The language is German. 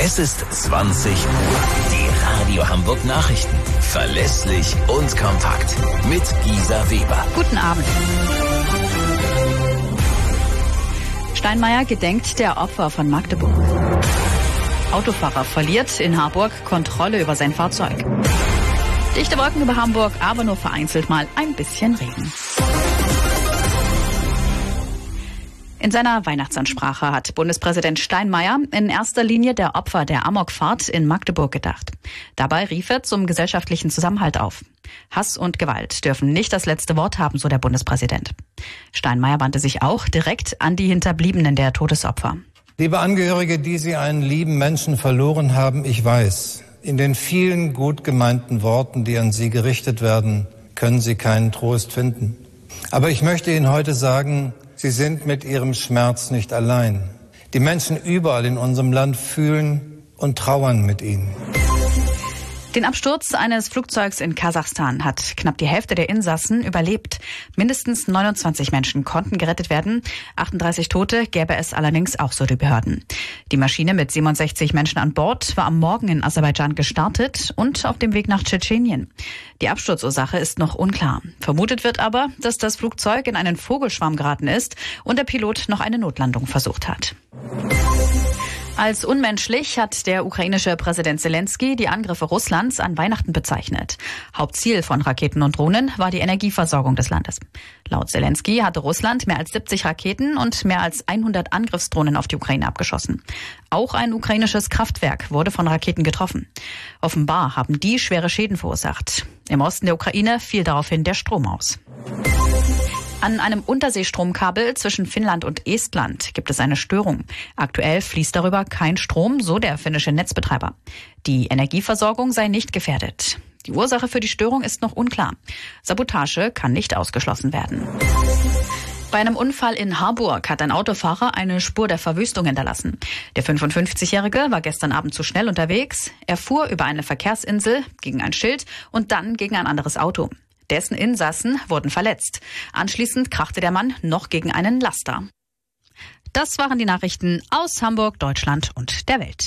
Es ist 20 Uhr. Die Radio Hamburg Nachrichten. Verlässlich und kompakt. Mit Gisa Weber. Guten Abend. Steinmeier gedenkt der Opfer von Magdeburg. Autofahrer verliert in Harburg Kontrolle über sein Fahrzeug. Dichte Wolken über Hamburg, aber nur vereinzelt mal ein bisschen Regen. In seiner Weihnachtsansprache hat Bundespräsident Steinmeier in erster Linie der Opfer der Amokfahrt in Magdeburg gedacht. Dabei rief er zum gesellschaftlichen Zusammenhalt auf. Hass und Gewalt dürfen nicht das letzte Wort haben, so der Bundespräsident. Steinmeier wandte sich auch direkt an die Hinterbliebenen der Todesopfer. Liebe Angehörige, die Sie einen lieben Menschen verloren haben, ich weiß, in den vielen gut gemeinten Worten, die an Sie gerichtet werden, können Sie keinen Trost finden. Aber ich möchte Ihnen heute sagen, Sie sind mit Ihrem Schmerz nicht allein. Die Menschen überall in unserem Land fühlen und trauern mit Ihnen. Den Absturz eines Flugzeugs in Kasachstan hat knapp die Hälfte der Insassen überlebt. Mindestens 29 Menschen konnten gerettet werden. 38 Tote gäbe es allerdings auch, so die Behörden. Die Maschine mit 67 Menschen an Bord war am Morgen in Aserbaidschan gestartet und auf dem Weg nach Tschetschenien. Die Absturzursache ist noch unklar. Vermutet wird aber, dass das Flugzeug in einen Vogelschwarm geraten ist und der Pilot noch eine Notlandung versucht hat. Als unmenschlich hat der ukrainische Präsident Zelensky die Angriffe Russlands an Weihnachten bezeichnet. Hauptziel von Raketen und Drohnen war die Energieversorgung des Landes. Laut Zelensky hatte Russland mehr als 70 Raketen und mehr als 100 Angriffsdrohnen auf die Ukraine abgeschossen. Auch ein ukrainisches Kraftwerk wurde von Raketen getroffen. Offenbar haben die schwere Schäden verursacht. Im Osten der Ukraine fiel daraufhin der Strom aus. An einem Unterseestromkabel zwischen Finnland und Estland gibt es eine Störung. Aktuell fließt darüber kein Strom, so der finnische Netzbetreiber. Die Energieversorgung sei nicht gefährdet. Die Ursache für die Störung ist noch unklar. Sabotage kann nicht ausgeschlossen werden. Bei einem Unfall in Harburg hat ein Autofahrer eine Spur der Verwüstung hinterlassen. Der 55-Jährige war gestern Abend zu schnell unterwegs. Er fuhr über eine Verkehrsinsel gegen ein Schild und dann gegen ein anderes Auto. Dessen Insassen wurden verletzt. Anschließend krachte der Mann noch gegen einen Laster. Das waren die Nachrichten aus Hamburg, Deutschland und der Welt.